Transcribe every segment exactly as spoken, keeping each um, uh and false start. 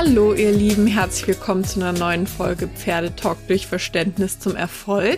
Hallo ihr Lieben, herzlich willkommen zu einer neuen Folge Pferdetalk durch Verständnis zum Erfolg.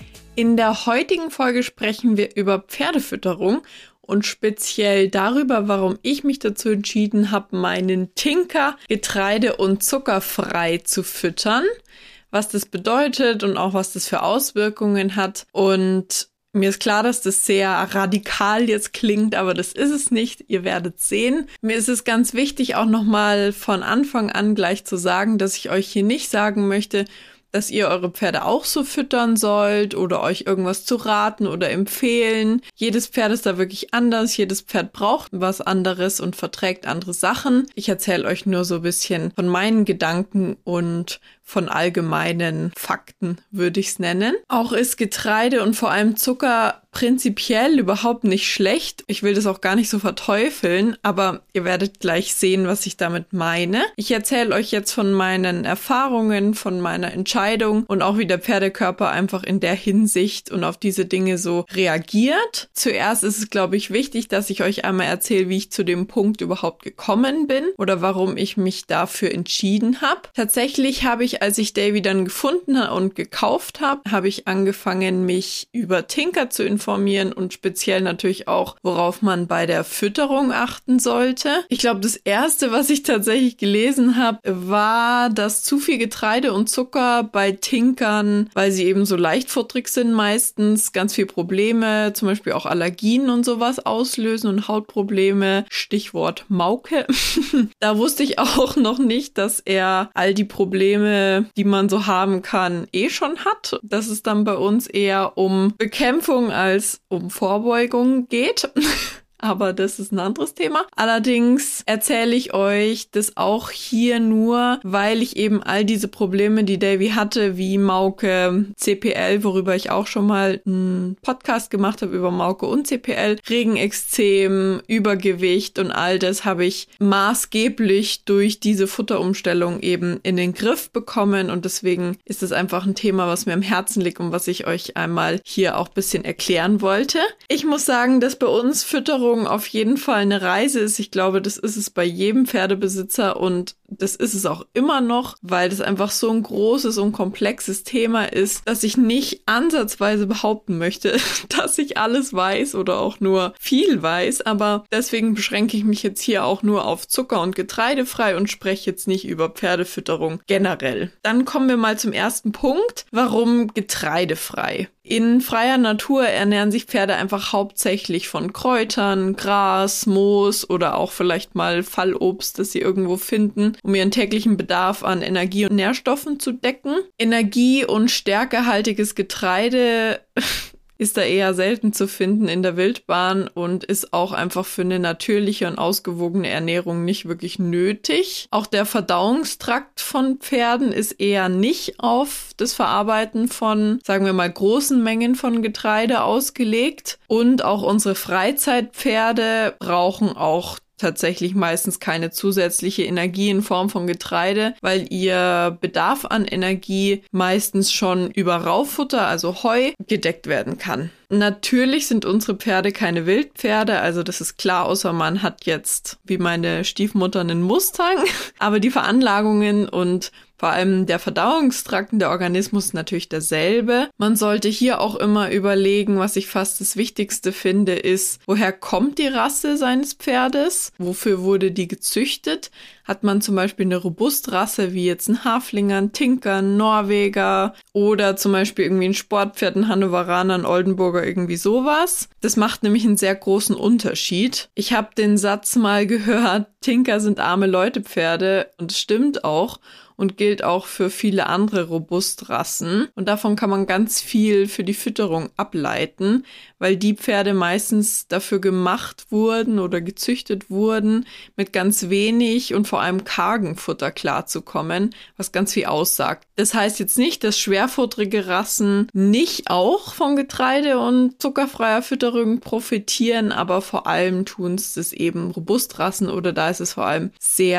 In der heutigen Folge sprechen wir über Pferdefütterung und speziell darüber, warum ich mich dazu entschieden habe, meinen Tinker getreide- und zuckerfrei zu füttern, was das bedeutet und auch was das für Auswirkungen hat. Und mir ist klar, dass das sehr radikal jetzt klingt, aber das ist es nicht. Ihr werdet sehen. Mir ist es ganz wichtig, auch nochmal von Anfang an gleich zu sagen, dass ich euch hier nicht sagen möchte, dass ihr eure Pferde auch so füttern sollt oder euch irgendwas zu raten oder empfehlen. Jedes Pferd ist da wirklich anders. Jedes Pferd braucht was anderes und verträgt andere Sachen. Ich erzähle euch nur so ein bisschen von meinen Gedanken und von allgemeinen Fakten, würde ich es nennen. Auch ist Getreide und vor allem Zucker prinzipiell überhaupt nicht schlecht. Ich will das auch gar nicht so verteufeln, aber ihr werdet gleich sehen, was ich damit meine. Ich erzähle euch jetzt von meinen Erfahrungen, von meiner Entscheidung und auch wie der Pferdekörper einfach in der Hinsicht und auf diese Dinge so reagiert. Zuerst ist es, glaube ich, wichtig, dass ich euch einmal erzähle, wie ich zu dem Punkt überhaupt gekommen bin oder warum ich mich dafür entschieden habe. Tatsächlich habe ich, als ich Davy dann gefunden und gekauft habe, habe ich angefangen, mich über Tinker zu informieren und speziell natürlich auch, worauf man bei der Fütterung achten sollte. Ich glaube, das erste, was ich tatsächlich gelesen habe, war, dass zu viel Getreide und Zucker bei Tinkern, weil sie eben so leichtfutterig sind meistens, ganz viel Probleme, zum Beispiel auch Allergien und sowas auslösen und Hautprobleme. Stichwort Mauke. Da wusste ich auch noch nicht, dass er all die Probleme, die man so haben kann, eh schon hat. Dass es dann bei uns eher um Bekämpfung als um Vorbeugung geht. Aber das ist ein anderes Thema. Allerdings erzähle ich euch das auch hier nur, weil ich eben all diese Probleme, die Davy hatte, wie Mauke, C P L, worüber ich auch schon mal einen Podcast gemacht habe über Mauke und C P L, Regenexzem, Übergewicht und all das habe ich maßgeblich durch diese Futterumstellung eben in den Griff bekommen und deswegen ist es einfach ein Thema, was mir am Herzen liegt und was ich euch einmal hier auch ein bisschen erklären wollte. Ich muss sagen, dass bei uns Fütterung auf jeden Fall eine Reise ist. Ich glaube, das ist es bei jedem Pferdebesitzer und das ist es auch immer noch, weil das einfach so ein großes und komplexes Thema ist, dass ich nicht ansatzweise behaupten möchte, dass ich alles weiß oder auch nur viel weiß, aber deswegen beschränke ich mich jetzt hier auch nur auf Zucker- und Getreidefrei und spreche jetzt nicht über Pferdefütterung generell. Dann kommen wir mal zum ersten Punkt. Warum getreidefrei? In freier Natur ernähren sich Pferde einfach hauptsächlich von Kräutern, Gras, Moos oder auch vielleicht mal Fallobst, das sie irgendwo finden, um ihren täglichen Bedarf an Energie und Nährstoffen zu decken. Energie- und stärkehaltiges Getreide ist da eher selten zu finden in der Wildbahn und ist auch einfach für eine natürliche und ausgewogene Ernährung nicht wirklich nötig. Auch der Verdauungstrakt von Pferden ist eher nicht auf das Verarbeiten von, sagen wir mal, großen Mengen von Getreide ausgelegt. Und auch unsere Freizeitpferde brauchen auch tatsächlich meistens keine zusätzliche Energie in Form von Getreide, weil ihr Bedarf an Energie meistens schon über Rauffutter, also Heu, gedeckt werden kann. Natürlich sind unsere Pferde keine Wildpferde, also das ist klar, außer man hat jetzt, wie meine Stiefmutter, einen Mustang. Aber die Veranlagungen und vor allem der Verdauungstrakt und der Organismus ist natürlich derselbe. Man sollte hier auch immer überlegen, was ich fast das Wichtigste finde, ist, woher kommt die Rasse seines Pferdes? Wofür wurde die gezüchtet? Hat man zum Beispiel eine Robustrasse wie jetzt ein Haflinger, ein Tinker, ein Norweger oder zum Beispiel irgendwie ein Sportpferd, ein Hannoveraner, ein Oldenburger, irgendwie sowas. Das macht nämlich einen sehr großen Unterschied. Ich habe den Satz mal gehört, Tinker sind arme Leute-Pferde und es stimmt auch. Und gilt auch für viele andere Robustrassen. Und davon kann man ganz viel für die Fütterung ableiten, weil die Pferde meistens dafür gemacht wurden oder gezüchtet wurden, mit ganz wenig und vor allem kargen Futter klarzukommen, was ganz viel aussagt. Das heißt jetzt nicht, dass schwerfutterige Rassen nicht auch von Getreide und zuckerfreier Fütterung profitieren, aber vor allem tun es das eben Robustrassen oder da ist es vor allem sehr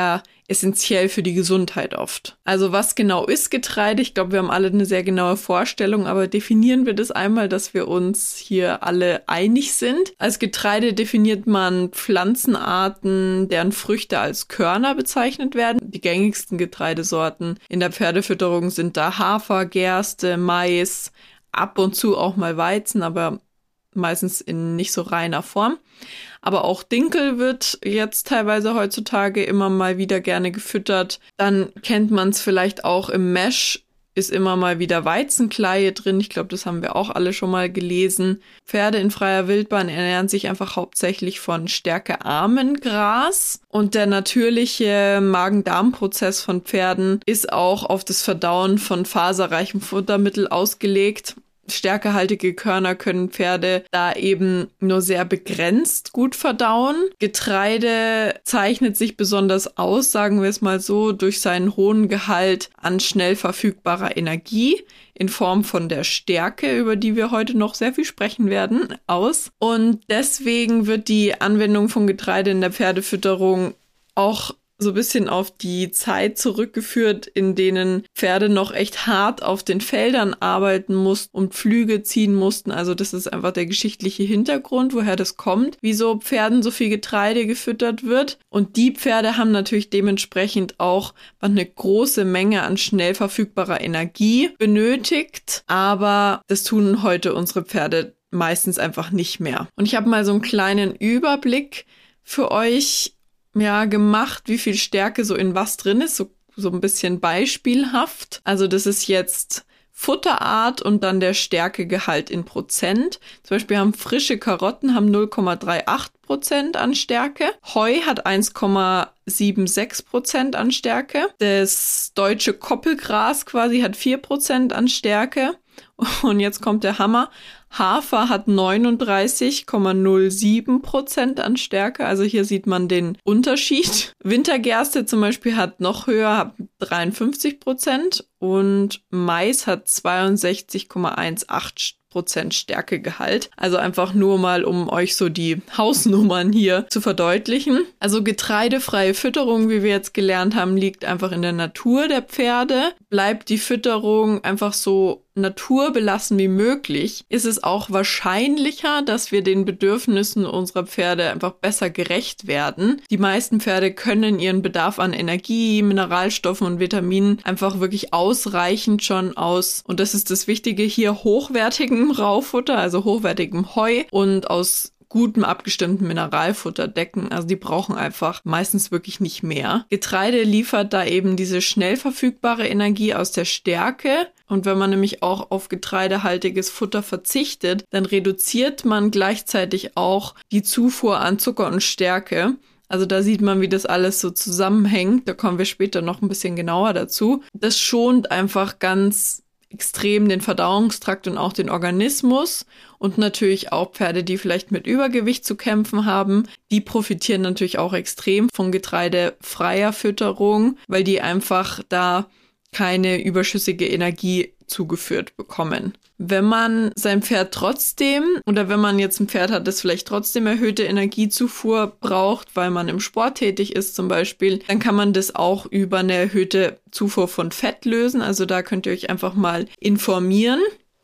essentiell für die Gesundheit oft. Also was genau ist Getreide? Ich glaube, wir haben alle eine sehr genaue Vorstellung, aber definieren wir das einmal, dass wir uns hier alle einig sind. Als Getreide definiert man Pflanzenarten, deren Früchte als Körner bezeichnet werden. Die gängigsten Getreidesorten in der Pferdefütterung sind da Hafer, Gerste, Mais, ab und zu auch mal Weizen, aber meistens in nicht so reiner Form. Aber auch Dinkel wird jetzt teilweise heutzutage immer mal wieder gerne gefüttert. Dann kennt man es vielleicht auch im Mesh, ist immer mal wieder Weizenkleie drin. Ich glaube, das haben wir auch alle schon mal gelesen. Pferde in freier Wildbahn ernähren sich einfach hauptsächlich von stärkearmem Gras. Und der natürliche Magen-Darm-Prozess von Pferden ist auch auf das Verdauen von faserreichem Futtermittel ausgelegt. Stärkehaltige Körner können Pferde da eben nur sehr begrenzt gut verdauen. Getreide zeichnet sich besonders aus, sagen wir es mal so, durch seinen hohen Gehalt an schnell verfügbarer Energie in Form von der Stärke, über die wir heute noch sehr viel sprechen werden, aus. Und deswegen wird die Anwendung von Getreide in der Pferdefütterung auch so ein bisschen auf die Zeit zurückgeführt, in denen Pferde noch echt hart auf den Feldern arbeiten mussten und Pflüge ziehen mussten. Also das ist einfach der geschichtliche Hintergrund, woher das kommt, wieso Pferden so viel Getreide gefüttert wird. Und die Pferde haben natürlich dementsprechend auch eine große Menge an schnell verfügbarer Energie benötigt. Aber das tun heute unsere Pferde meistens einfach nicht mehr. Und ich habe mal so einen kleinen Überblick für euch ja, gemacht, wie viel Stärke so in was drin ist, so, so ein bisschen beispielhaft. Also das ist jetzt Futterart und dann der Stärkegehalt in Prozent. Zum Beispiel haben frische Karotten haben null Komma achtunddreißig Prozent an Stärke. Heu hat eins Komma sechsundsiebzig Prozent an Stärke. Das deutsche Koppelgras quasi hat vier Prozent an Stärke. Und jetzt kommt der Hammer. Hafer hat neununddreißig Komma null sieben Prozent an Stärke. Also hier sieht man den Unterschied. Wintergerste zum Beispiel hat noch höher, hat dreiundfünfzig Prozent. Und Mais hat zweiundsechzig Komma achtzehn Prozent Stärkegehalt. Also einfach nur mal, um euch so die Hausnummern hier zu verdeutlichen. Also getreidefreie Fütterung, wie wir jetzt gelernt haben, liegt einfach in der Natur der Pferde. Bleibt die Fütterung einfach so naturbelassen wie möglich, ist es auch wahrscheinlicher, dass wir den Bedürfnissen unserer Pferde einfach besser gerecht werden. Die meisten Pferde können ihren Bedarf an Energie, Mineralstoffen und Vitaminen einfach wirklich ausreichend schon aus. Und das ist das Wichtige hier, hochwertigem Raufutter, also hochwertigem Heu und aus gutem abgestimmten Mineralfutter decken. Also die brauchen einfach meistens wirklich nicht mehr. Getreide liefert da eben diese schnell verfügbare Energie aus der Stärke. Und wenn man nämlich auch auf getreidehaltiges Futter verzichtet, dann reduziert man gleichzeitig auch die Zufuhr an Zucker und Stärke. Also da sieht man, wie das alles so zusammenhängt. Da kommen wir später noch ein bisschen genauer dazu. Das schont einfach ganz extrem den Verdauungstrakt und auch den Organismus und natürlich auch Pferde, die vielleicht mit Übergewicht zu kämpfen haben, die profitieren natürlich auch extrem von getreidefreier Fütterung, weil die einfach da keine überschüssige Energie zugeführt bekommen. Wenn man sein Pferd trotzdem oder wenn man jetzt ein Pferd hat, das vielleicht trotzdem erhöhte Energiezufuhr braucht, weil man im Sport tätig ist zum Beispiel, dann kann man das auch über eine erhöhte Zufuhr von Fett lösen. Also da könnt ihr euch einfach mal informieren.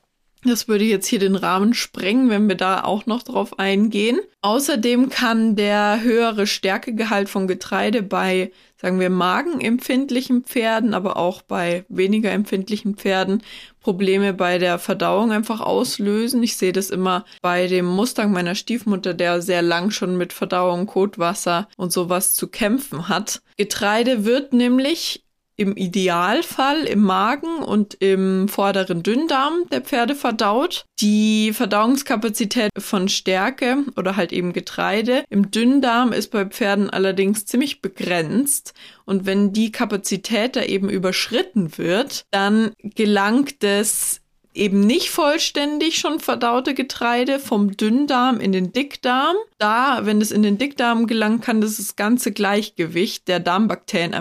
Das würde jetzt hier den Rahmen sprengen, wenn wir da auch noch drauf eingehen. Außerdem kann der höhere Stärkegehalt von Getreide bei, sagen wir, magenempfindlichen Pferden, aber auch bei weniger empfindlichen Pferden Probleme bei der Verdauung einfach auslösen. Ich sehe das immer bei dem Mustang meiner Stiefmutter, der sehr lang schon mit Verdauung, Kotwasser und sowas zu kämpfen hat. Getreide wird nämlich im Idealfall im Magen und im vorderen Dünndarm der Pferde verdaut. Die Verdauungskapazität von Stärke oder halt eben Getreide im Dünndarm ist bei Pferden allerdings ziemlich begrenzt. Und wenn die Kapazität da eben überschritten wird, dann gelangt es eben nicht vollständig schon verdaute Getreide vom Dünndarm in den Dickdarm. Da, wenn es in den Dickdarm gelangt, kann das, das ganze Gleichgewicht der Darmbakterien einfach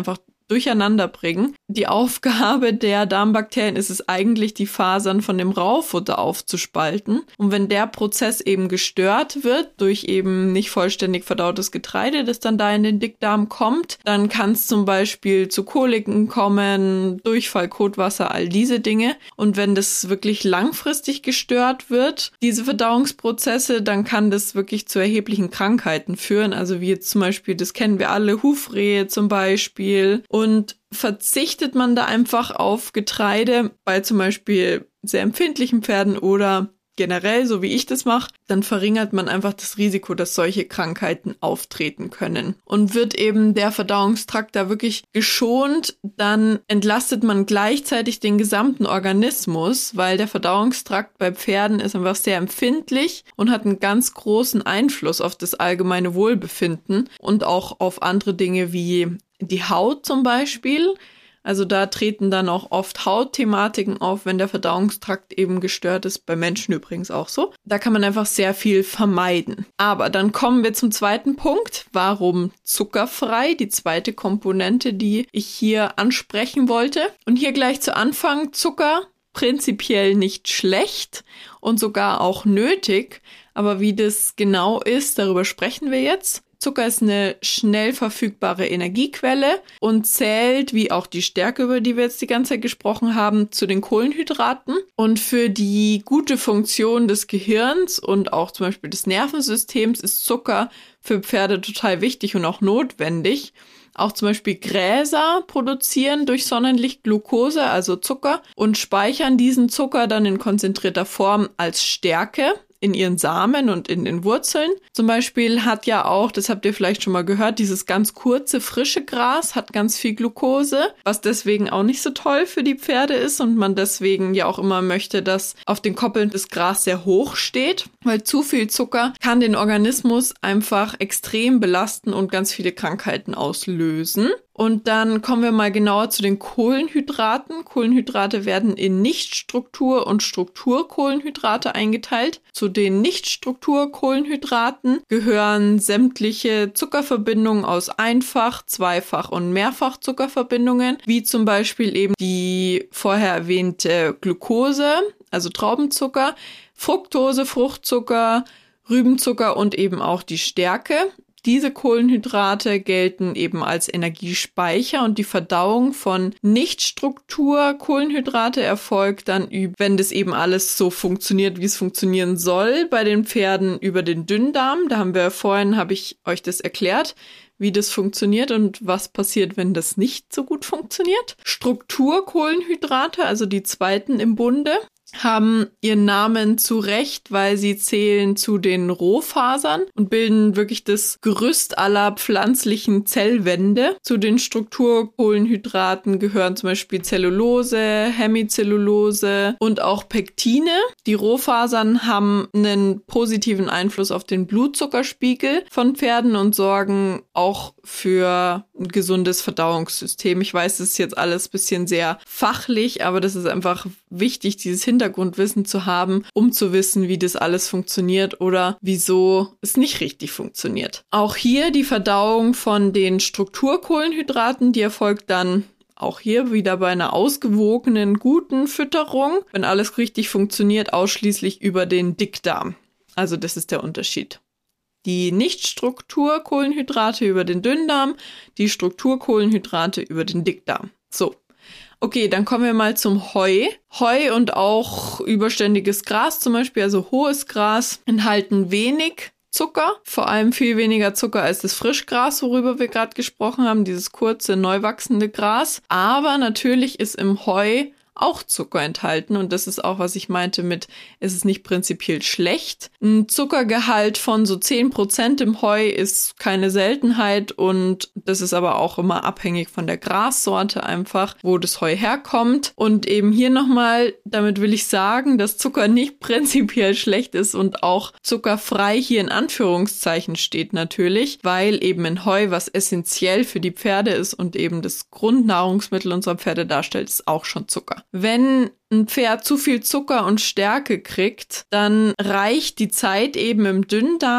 durcheinander bringen. Die Aufgabe der Darmbakterien ist es eigentlich, die Fasern von dem Raufutter aufzuspalten. Und wenn der Prozess eben gestört wird durch eben nicht vollständig verdautes Getreide, das dann da in den Dickdarm kommt, dann kann es zum Beispiel zu Koliken kommen, Durchfall, Kotwasser, all diese Dinge. Und wenn das wirklich langfristig gestört wird, diese Verdauungsprozesse, dann kann das wirklich zu erheblichen Krankheiten führen. Also wie jetzt zum Beispiel, das kennen wir alle, Hufrehe zum Beispiel. Und verzichtet man da einfach auf Getreide bei zum Beispiel sehr empfindlichen Pferden oder generell, so wie ich das mache, dann verringert man einfach das Risiko, dass solche Krankheiten auftreten können. Und wird eben der Verdauungstrakt da wirklich geschont, dann entlastet man gleichzeitig den gesamten Organismus, weil der Verdauungstrakt bei Pferden ist einfach sehr empfindlich und hat einen ganz großen Einfluss auf das allgemeine Wohlbefinden und auch auf andere Dinge wie die Haut zum Beispiel. Also da treten dann auch oft Hautthematiken auf, wenn der Verdauungstrakt eben gestört ist, bei Menschen übrigens auch so. Da kann man einfach sehr viel vermeiden. Aber dann kommen wir zum zweiten Punkt. Warum zuckerfrei? Die zweite Komponente, die ich hier ansprechen wollte. Und hier gleich zu Anfang, Zucker prinzipiell nicht schlecht und sogar auch nötig. Aber wie das genau ist, darüber sprechen wir jetzt. Zucker ist eine schnell verfügbare Energiequelle und zählt, wie auch die Stärke, über die wir jetzt die ganze Zeit gesprochen haben, zu den Kohlenhydraten. Und für die gute Funktion des Gehirns und auch zum Beispiel des Nervensystems ist Zucker für Pferde total wichtig und auch notwendig. Auch zum Beispiel Gräser produzieren durch Sonnenlicht Glucose, also Zucker, und speichern diesen Zucker dann in konzentrierter Form als Stärke in ihren Samen und in den Wurzeln. Zum Beispiel hat ja auch, das habt ihr vielleicht schon mal gehört, dieses ganz kurze, frische Gras hat ganz viel Glucose, was deswegen auch nicht so toll für die Pferde ist und man deswegen ja auch immer möchte, dass auf den Koppeln das Gras sehr hoch steht, weil zu viel Zucker kann den Organismus einfach extrem belasten und ganz viele Krankheiten auslösen. Und dann kommen wir mal genauer zu den Kohlenhydraten. Kohlenhydrate werden in Nichtstruktur- und Strukturkohlenhydrate eingeteilt. Zu den Nichtstrukturkohlenhydraten gehören sämtliche Zuckerverbindungen aus Einfach-, Zweifach- und Mehrfachzuckerverbindungen, wie zum Beispiel eben die vorher erwähnte Glucose, also Traubenzucker, Fructose, Fruchtzucker, Rübenzucker und eben auch die Stärke. Diese Kohlenhydrate gelten eben als Energiespeicher und die Verdauung von Nichtstruktur-Kohlenhydrate erfolgt dann, wenn das eben alles so funktioniert, wie es funktionieren soll, bei den Pferden über den Dünndarm. Da haben wir vorhin, habe ich euch das erklärt, wie das funktioniert und was passiert, wenn das nicht so gut funktioniert. Strukturkohlenhydrate, also die zweiten im Bunde, haben ihren Namen zu Recht, weil sie zählen zu den Rohfasern und bilden wirklich das Gerüst aller pflanzlichen Zellwände. Zu den Strukturkohlenhydraten gehören zum Beispiel Zellulose, Hemicellulose und auch Pektine. Die Rohfasern haben einen positiven Einfluss auf den Blutzuckerspiegel von Pferden und sorgen auch für ein gesundes Verdauungssystem. Ich weiß, das ist jetzt alles ein bisschen sehr fachlich, aber das ist einfach wichtig, dieses Hintergrundwissen zu haben, um zu wissen, wie das alles funktioniert oder wieso es nicht richtig funktioniert. Auch hier die Verdauung von den Strukturkohlenhydraten, die erfolgt dann auch hier wieder bei einer ausgewogenen, guten Fütterung, wenn alles richtig funktioniert, ausschließlich über den Dickdarm. Also das ist der Unterschied. Die Nichtstrukturkohlenhydrate über den Dünndarm, die Strukturkohlenhydrate über den Dickdarm. So. Okay, dann kommen wir mal zum Heu. Heu und auch überständiges Gras zum Beispiel, also hohes Gras, enthalten wenig Zucker, vor allem viel weniger Zucker als das Frischgras, worüber wir gerade gesprochen haben, dieses kurze, neu wachsende Gras. Aber natürlich ist im Heu auch Zucker enthalten und das ist auch, was ich meinte mit, es ist nicht prinzipiell schlecht. Ein Zuckergehalt von so zehn Prozent im Heu ist keine Seltenheit und das ist aber auch immer abhängig von der Grassorte einfach, wo das Heu herkommt. Und eben hier nochmal, damit will ich sagen, dass Zucker nicht prinzipiell schlecht ist und auch zuckerfrei hier in Anführungszeichen steht natürlich, weil eben in Heu, was essentiell für die Pferde ist und eben das Grundnahrungsmittel unserer Pferde darstellt, ist auch schon Zucker. Wenn ein Pferd zu viel Zucker und Stärke kriegt, dann reicht die Zeit eben im Dünndarm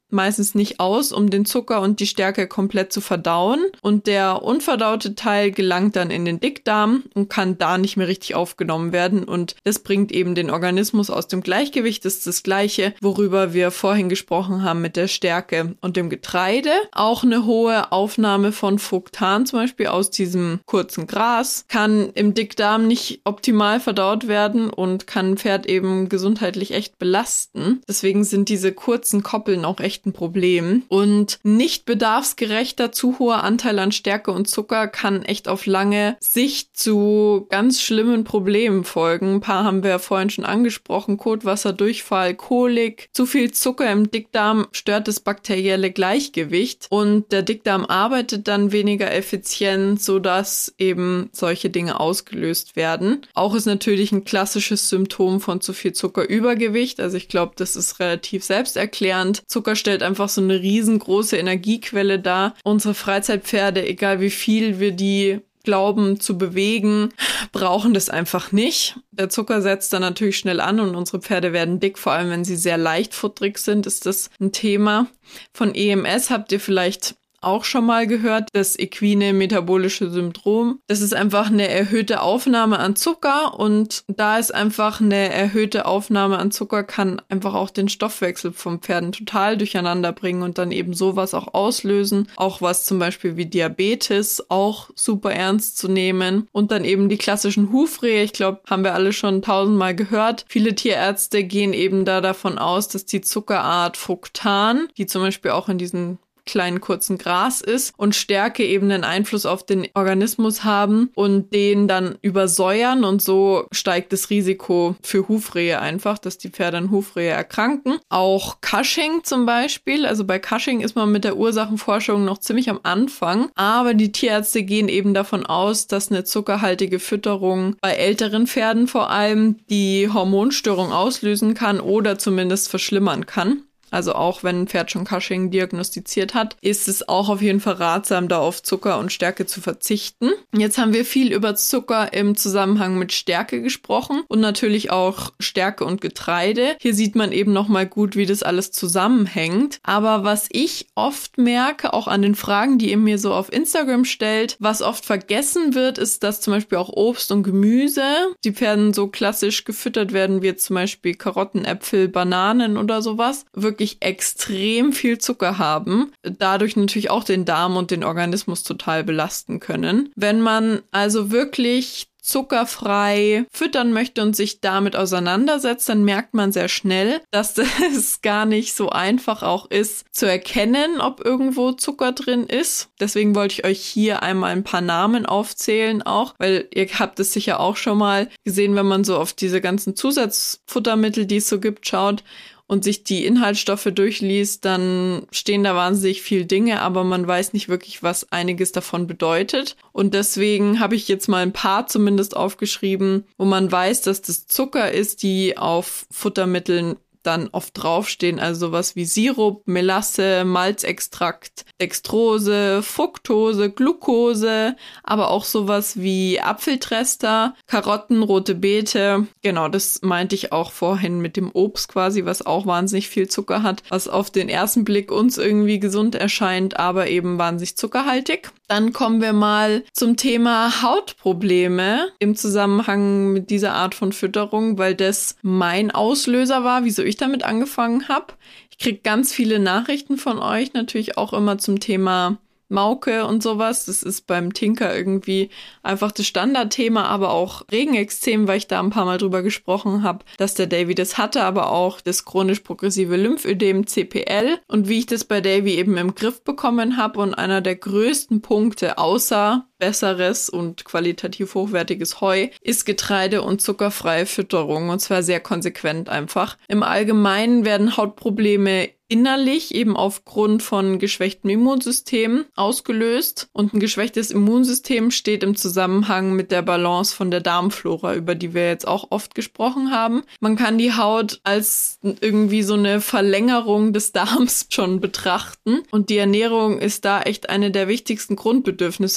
meistens nicht aus, um den Zucker und die Stärke komplett zu verdauen. Und der unverdaute Teil gelangt dann in den Dickdarm und kann da nicht mehr richtig aufgenommen werden. Und das bringt eben den Organismus aus dem Gleichgewicht. Das ist das Gleiche, worüber wir vorhin gesprochen haben mit der Stärke und dem Getreide. Auch eine hohe Aufnahme von Fructan zum Beispiel aus diesem kurzen Gras kann im Dickdarm nicht optimal verdaut werden und kann ein Pferd eben gesundheitlich echt belasten. Deswegen sind diese kurzen Koppeln auch echt ein Problem. Und nicht bedarfsgerechter zu hoher Anteil an Stärke und Zucker kann echt auf lange Sicht zu ganz schlimmen Problemen folgen. Ein paar haben wir ja vorhin schon angesprochen. Kotwasser, Durchfall, Kolik. Zu viel Zucker im Dickdarm stört das bakterielle Gleichgewicht und der Dickdarm arbeitet dann weniger effizient, sodass eben solche Dinge ausgelöst werden. Auch ist natürlich ein klassisches Symptom von zu viel Zucker Übergewicht. Also ich glaube, das ist relativ selbsterklärend. Zucker stellt einfach so eine riesengroße Energiequelle dar. Unsere Freizeitpferde, egal wie viel wir die glauben zu bewegen, brauchen das einfach nicht. Der Zucker setzt dann natürlich schnell an und unsere Pferde werden dick, vor allem wenn sie sehr leichtfutterig sind, ist das ein Thema. Von E M S habt ihr vielleicht auch schon mal gehört, das equine metabolische Syndrom. Das ist einfach eine erhöhte Aufnahme an Zucker und da ist einfach eine erhöhte Aufnahme an Zucker kann einfach auch den Stoffwechsel vom Pferden total durcheinander bringen und dann eben sowas auch auslösen. Auch was zum Beispiel wie Diabetes auch super ernst zu nehmen und dann eben die klassischen Hufrehe. Ich glaube, haben wir alle schon tausendmal gehört. Viele Tierärzte gehen eben da davon aus, dass die Zuckerart Fructan, die zum Beispiel auch in diesen kleinen kurzen Gras ist und Stärke eben einen Einfluss auf den Organismus haben und den dann übersäuern und so steigt das Risiko für Hufrehe einfach, dass die Pferde an Hufrehe erkranken. Auch Cushing zum Beispiel, also bei Cushing ist man mit der Ursachenforschung noch ziemlich am Anfang, aber die Tierärzte gehen eben davon aus, dass eine zuckerhaltige Fütterung bei älteren Pferden vor allem die Hormonstörung auslösen kann oder zumindest verschlimmern kann. Also auch wenn ein Pferd schon Cushing diagnostiziert hat, ist es auch auf jeden Fall ratsam, da auf Zucker und Stärke zu verzichten. Jetzt haben wir viel über Zucker im Zusammenhang mit Stärke gesprochen und natürlich auch Stärke und Getreide. Hier sieht man eben nochmal gut, wie das alles zusammenhängt. Aber was ich oft merke, auch an den Fragen, die ihr mir so auf Instagram stellt, was oft vergessen wird, ist, dass zum Beispiel auch Obst und Gemüse, die Pferden so klassisch gefüttert werden, wie jetzt zum Beispiel Karotten, Äpfel, Bananen oder sowas, wirklich extrem viel Zucker haben, dadurch natürlich auch den Darm und den Organismus total belasten können. Wenn man also wirklich zuckerfrei füttern möchte und sich damit auseinandersetzt, dann merkt man sehr schnell, dass es gar nicht so einfach auch ist, zu erkennen, ob irgendwo Zucker drin ist. Deswegen wollte ich euch hier einmal ein paar Namen aufzählen auch, weil ihr habt es sicher auch schon mal gesehen, wenn man so auf diese ganzen Zusatzfuttermittel, die es so gibt, schaut und sich die Inhaltsstoffe durchliest, dann stehen da wahnsinnig viele Dinge, aber man weiß nicht wirklich, was einiges davon bedeutet. Und deswegen habe ich jetzt mal ein paar zumindest aufgeschrieben, wo man weiß, dass das Zucker ist, die auf Futtermitteln dann oft draufstehen, also sowas wie Sirup, Melasse, Malzextrakt, Dextrose, Fructose, Glucose, aber auch sowas wie Apfeltrester, Karotten, rote Beete. Genau, das meinte ich auch vorhin mit dem Obst quasi, was auch wahnsinnig viel Zucker hat, was auf den ersten Blick uns irgendwie gesund erscheint, aber eben wahnsinnig zuckerhaltig. Dann kommen wir mal zum Thema Hautprobleme im Zusammenhang mit dieser Art von Fütterung, weil das mein Auslöser war, wieso ich damit angefangen habe. Ich kriege ganz viele Nachrichten von euch, natürlich auch immer zum Thema Mauke und sowas. Das ist beim Tinker irgendwie einfach das Standardthema, aber auch Regenekzem, weil ich da ein paar Mal drüber gesprochen habe, dass der Davy das hatte, aber auch das chronisch progressive Lymphödem C P L und wie ich das bei Davy eben im Griff bekommen habe. Und einer der größten Punkte außer besseres und qualitativ hochwertiges Heu ist Getreide- und zuckerfreie Fütterung und zwar sehr konsequent einfach. Im Allgemeinen werden Hautprobleme innerlich eben aufgrund von geschwächtem Immunsystem ausgelöst und ein geschwächtes Immunsystem steht im Zusammenhang mit der Balance von der Darmflora, über die wir jetzt auch oft gesprochen haben. Man kann die Haut als irgendwie so eine Verlängerung des Darms schon betrachten und die Ernährung ist da echt eine der wichtigsten Grundbedürfnisse für die Gesundheit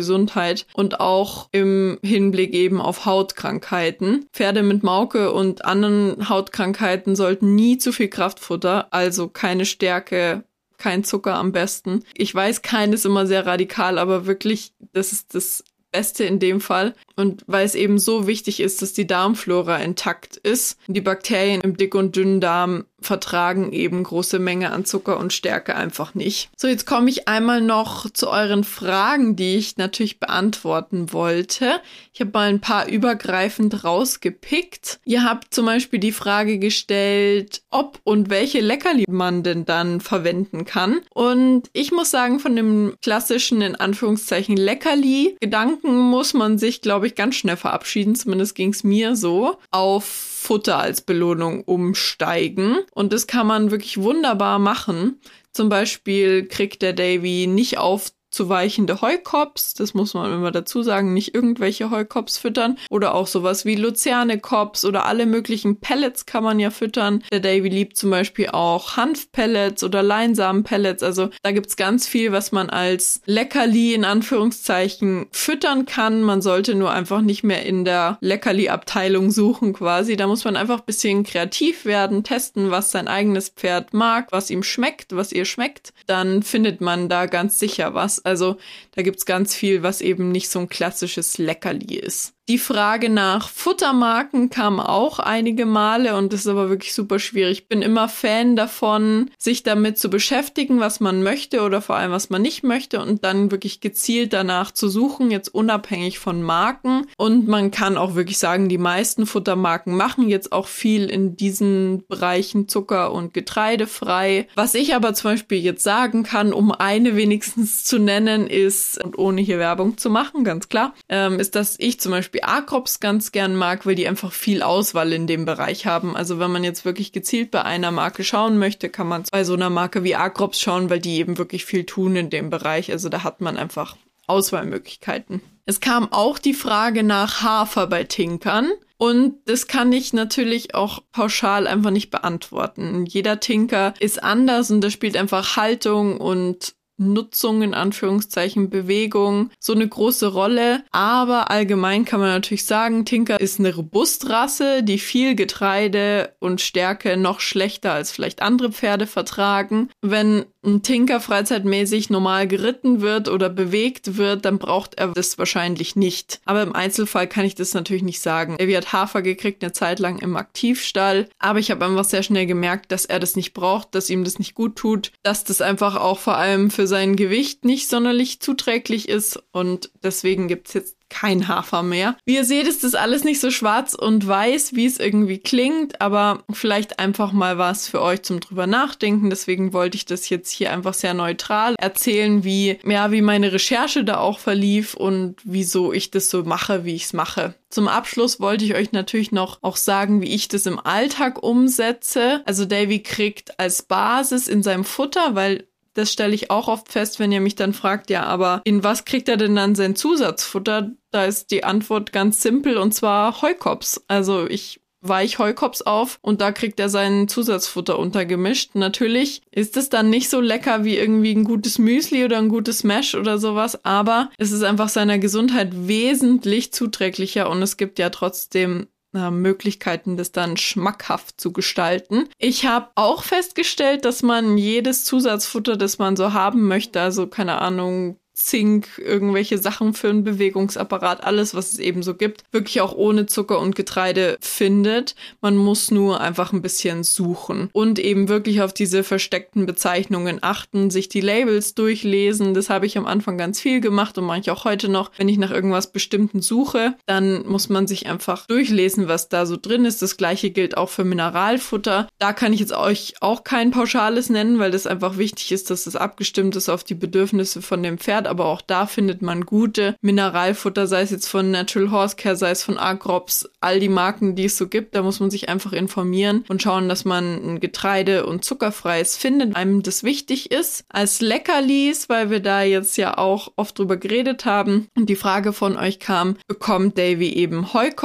Gesundheit und auch im Hinblick eben auf Hautkrankheiten. Pferde mit Mauke und anderen Hautkrankheiten sollten nie zu viel Kraftfutter, also keine Stärke, kein Zucker am besten. Ich weiß, kein ist immer sehr radikal, aber wirklich, das ist das Beste in dem Fall. Und weil es eben so wichtig ist, dass die Darmflora intakt ist. Die Bakterien im Dick- und Dünndarm vertragen eben große Menge an Zucker und Stärke einfach nicht. So, jetzt komme ich einmal noch zu euren Fragen, die ich natürlich beantworten wollte. Ich habe mal ein paar übergreifend rausgepickt. Ihr habt zum Beispiel die Frage gestellt, ob und welche Leckerli man denn dann verwenden kann. Und ich muss sagen, von dem klassischen, in Anführungszeichen, Leckerli-Gedanken muss man sich, glaube ich, ganz schnell verabschieden. Zumindest ging es mir so. Auf Futter als Belohnung umsteigen. Und das kann man wirklich wunderbar machen. Zum Beispiel kriegt der Davy nicht aufzuweichende Heukops. Das muss man immer dazu sagen, nicht irgendwelche Heukops füttern. Oder auch sowas wie Luzerne-Kops oder alle möglichen Pellets kann man ja füttern. Der Davy liebt zum Beispiel auch Hanfpellets oder Leinsamen-Pellets. Also da gibt's ganz viel, was man als Leckerli in Anführungszeichen füttern kann. Man sollte nur einfach nicht mehr in der Leckerli-Abteilung suchen quasi. Da muss man einfach ein bisschen kreativ werden, testen, was sein eigenes Pferd mag, was ihm schmeckt, was ihr schmeckt. Dann findet man da ganz sicher was. Also da gibt's ganz viel, was eben nicht so ein klassisches Leckerli ist. Die Frage nach Futtermarken kam auch einige Male und das ist aber wirklich super schwierig. Ich bin immer Fan davon, sich damit zu beschäftigen, was man möchte oder vor allem, was man nicht möchte und dann wirklich gezielt danach zu suchen, jetzt unabhängig von Marken. Und man kann auch wirklich sagen, die meisten Futtermarken machen jetzt auch viel in diesen Bereichen Zucker- und Getreidefrei. Was ich aber zum Beispiel jetzt sagen kann, um eine wenigstens zu nennen, ist, und ohne hier Werbung zu machen, ganz klar, ähm, ist, dass ich zum Beispiel Acrops ganz gern mag, weil die einfach viel Auswahl in dem Bereich haben. Also wenn man jetzt wirklich gezielt bei einer Marke schauen möchte, kann man bei so einer Marke wie Acrops schauen, weil die eben wirklich viel tun in dem Bereich. Also da hat man einfach Auswahlmöglichkeiten. Es kam auch die Frage nach Hafer bei Tinkern. Und das kann ich natürlich auch pauschal einfach nicht beantworten. Jeder Tinker ist anders und da spielt einfach Haltung und Nutzung, in Anführungszeichen, Bewegung, so eine große Rolle. Aber allgemein kann man natürlich sagen, Tinker ist eine Robustrasse, die viel Getreide und Stärke noch schlechter als vielleicht andere Pferde vertragen. Wenn ein Tinker freizeitmäßig normal geritten wird oder bewegt wird, dann braucht er das wahrscheinlich nicht. Aber im Einzelfall kann ich das natürlich nicht sagen. Er hat Hafer gekriegt eine Zeit lang im Aktivstall, aber ich habe einfach sehr schnell gemerkt, dass er das nicht braucht, dass ihm das nicht gut tut, dass das einfach auch vor allem für sein Gewicht nicht sonderlich zuträglich ist und deswegen gibt es jetzt kein Hafer mehr. Wie ihr seht, ist das alles nicht so schwarz und weiß, wie es irgendwie klingt, aber vielleicht einfach mal was für euch zum drüber nachdenken. Deswegen wollte ich das jetzt hier einfach sehr neutral erzählen, wie, ja, wie meine Recherche da auch verlief und wieso ich das so mache, wie ich es mache. Zum Abschluss wollte ich euch natürlich noch auch sagen, wie ich das im Alltag umsetze. Also Davy kriegt als Basis in seinem Futter, weil das stelle ich auch oft fest, wenn ihr mich dann fragt, ja, aber in was kriegt er denn dann sein Zusatzfutter? Da ist die Antwort ganz simpel und zwar Heukops. Also ich weiche Heukops auf und da kriegt er sein Zusatzfutter untergemischt. Natürlich ist es dann nicht so lecker wie irgendwie ein gutes Müsli oder ein gutes Mash oder sowas, aber es ist einfach seiner Gesundheit wesentlich zuträglicher und es gibt ja trotzdem Möglichkeiten, das dann schmackhaft zu gestalten. Ich habe auch festgestellt, dass man jedes Zusatzfutter, das man so haben möchte, also keine Ahnung, Zink, irgendwelche Sachen für einen Bewegungsapparat, alles, was es eben so gibt, wirklich auch ohne Zucker und Getreide findet. Man muss nur einfach ein bisschen suchen und eben wirklich auf diese versteckten Bezeichnungen achten, sich die Labels durchlesen. Das habe ich am Anfang ganz viel gemacht und mache ich auch heute noch. Wenn ich nach irgendwas Bestimmten suche, dann muss man sich einfach durchlesen, was da so drin ist. Das Gleiche gilt auch für Mineralfutter. Da kann ich jetzt euch auch kein pauschales nennen, weil das einfach wichtig ist, dass es abgestimmt ist auf die Bedürfnisse von dem Pferd. Aber auch da findet man gute Mineralfutter, sei es jetzt von Natural Horse Care, sei es von Acrops, all die Marken, die es so gibt. Da muss man sich einfach informieren und schauen, dass man ein Getreide- und zuckerfreies findet, einem das wichtig ist. Als Leckerlis, weil wir da jetzt ja auch oft drüber geredet haben und die Frage von euch kam, bekommt Davy eben Heukops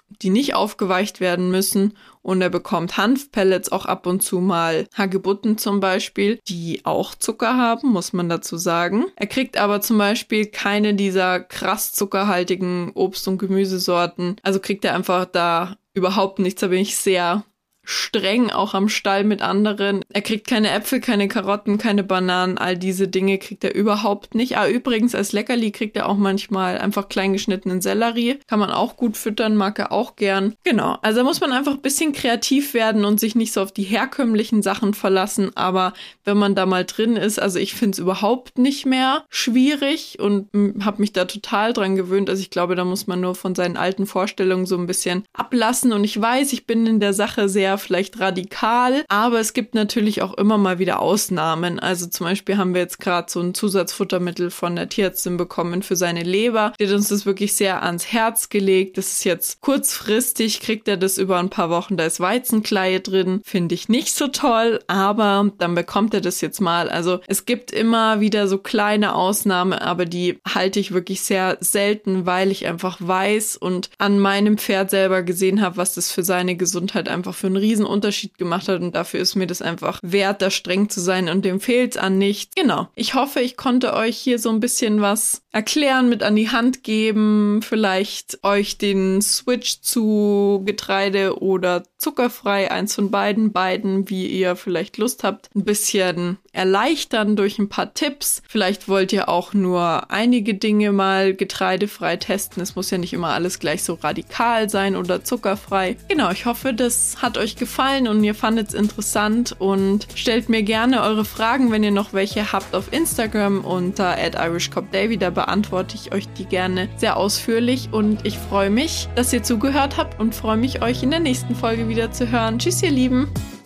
die nicht aufgeweicht werden müssen. Und er bekommt Hanfpellets, auch ab und zu mal Hagebutten zum Beispiel, die auch Zucker haben, muss man dazu sagen. Er kriegt aber zum Beispiel keine dieser krass zuckerhaltigen Obst- und Gemüsesorten. Also kriegt er einfach da überhaupt nichts. Da bin ich sehr streng, auch am Stall mit anderen. Er kriegt keine Äpfel, keine Karotten, keine Bananen, all diese Dinge kriegt er überhaupt nicht. Ah, übrigens, als Leckerli kriegt er auch manchmal einfach klein geschnittenen Sellerie. Kann man auch gut füttern, mag er auch gern. Genau, also da muss man einfach ein bisschen kreativ werden und sich nicht so auf die herkömmlichen Sachen verlassen, aber wenn man da mal drin ist, also ich finde es überhaupt nicht mehr schwierig und habe mich da total dran gewöhnt. Also ich glaube, da muss man nur von seinen alten Vorstellungen so ein bisschen ablassen und ich weiß, ich bin in der Sache sehr vielleicht radikal, aber es gibt natürlich auch immer mal wieder Ausnahmen. Also zum Beispiel haben wir jetzt gerade so ein Zusatzfuttermittel von der Tierärztin bekommen für seine Leber. Die hat uns das wirklich sehr ans Herz gelegt. Das ist jetzt kurzfristig, kriegt er das über ein paar Wochen. Da ist Weizenkleie drin. Finde ich nicht so toll, aber dann bekommt er das jetzt mal. Also es gibt immer wieder so kleine Ausnahmen, aber die halte ich wirklich sehr selten, weil ich einfach weiß und an meinem Pferd selber gesehen habe, was das für seine Gesundheit einfach für einen riesen Unterschied gemacht hat und dafür ist mir das einfach wert, da streng zu sein und dem fehlt es an nichts. Genau. Ich hoffe, ich konnte euch hier so ein bisschen was erklären, mit an die Hand geben, vielleicht euch den Switch zu Getreide oder zuckerfrei, eins von beiden, beiden, wie ihr vielleicht Lust habt, ein bisschen erleichtern durch ein paar Tipps. Vielleicht wollt ihr auch nur einige Dinge mal getreidefrei testen. Es muss ja nicht immer alles gleich so radikal sein oder zuckerfrei. Genau, ich hoffe, das hat euch gefallen und ihr fandet es interessant und stellt mir gerne eure Fragen, wenn ihr noch welche habt, auf Instagram unter at irishcopdavy. Da beantworte ich euch die gerne sehr ausführlich und ich freue mich, dass ihr zugehört habt und freue mich, euch in der nächsten Folge wieder zu hören. Tschüss, ihr Lieben!